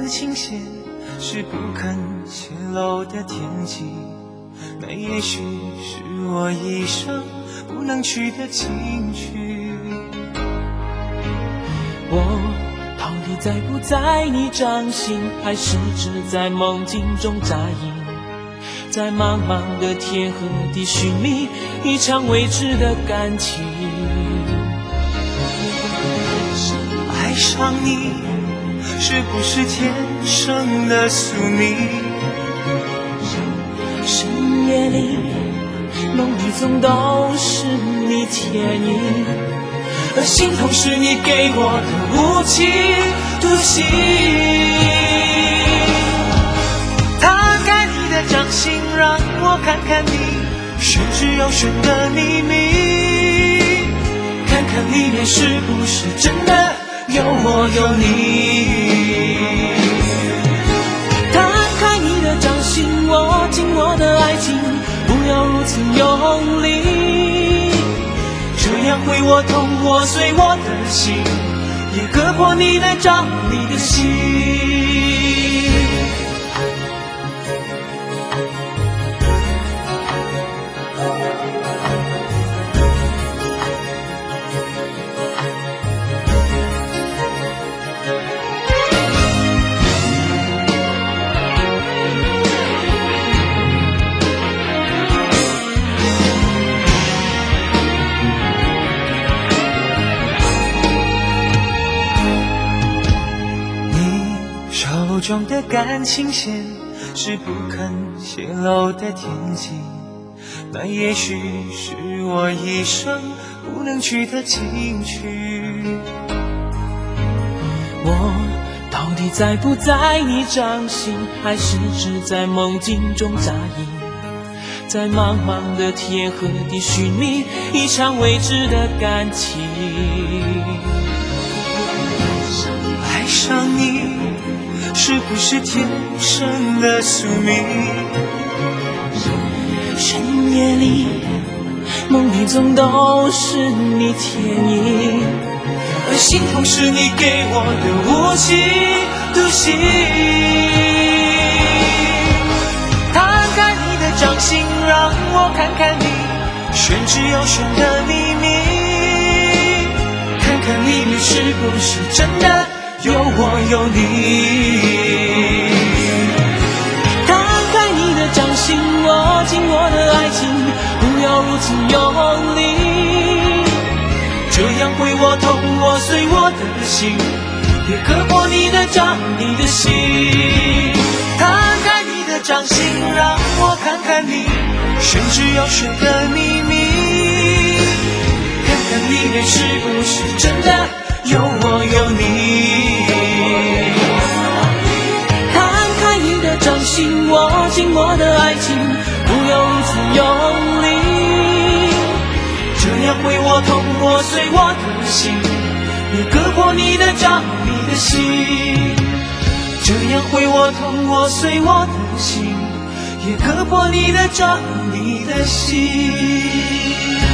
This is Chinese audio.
感情线是不肯泄露的天机，那也许是我一生不能取的情趣。 我到底在不在你掌心，还是只在梦境中扎营，在茫茫的天和地寻觅一场未知的感情。 爱上你是不是天生的宿命？ 深夜里梦里总都是你倩影，而心痛是你给我的无情独行。 摊开你的掌心，让我看看你玄之又玄的秘密， 看看里面是不是真的有我有你。摊开你的掌心，握紧我的爱情，不要如此用力，这样会我痛，我碎我的心，也割破你来找你的心。 手中的感情线是不肯泄露的天机，那也许是我一生不能取的情趣。 我到底在不在你掌心，还是只在梦境中扎营，在茫茫的天和地寻觅一场未知的感情。 爱上你是不是天生的宿命？ 深夜里梦里总都是你倩影，而心痛是你给我的无情独行。 摊开你的掌心，让我看看你玄之又玄的秘密， 看看里面是不是真的有我有你。摊开你的掌心，握紧我的爱情，不要如此用力，这样会我痛，我碎我的心，也割破你的掌，你的心。 摊开你的掌心，让我看看你玄之又玄的秘密， 看看里面是不是真的有我有你。摊开你的掌心，握紧我的爱情，不要如此用力，这样会我痛，我碎我的心，也割破你的掌，你的心。这样会我痛，我碎我的心，也割破你的掌，你的心。